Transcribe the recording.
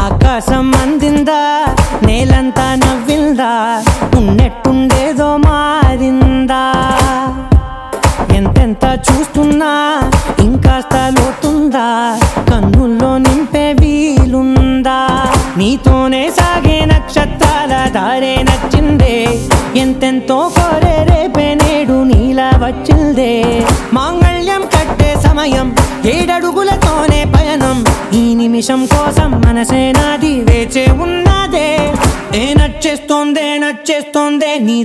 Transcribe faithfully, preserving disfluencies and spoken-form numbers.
ఆకాశం అందిందా నేలంతా నవ్విందా ఉన్నట్టుండేదో మారిందా ఎంతెంత చూస్తున్నా ఇంకాస్త లోతుందా కన్నుల్లో నింపే వీలుందా నీతోనే సాగే నక్షత్రాల దారే నచ్చిందే ఎంతెంతో కోరే రేపే నేడు నీలా వచ్చిందే మాంగళ్యం కట్టే సమయం ఏడడుగులతోనే పయనం ఈ నిమిషం కోసం మనసే నాది వేచే ఉన్నదే ఏ నచ్చేస్తోందే నచ్చేస్తోందే నీ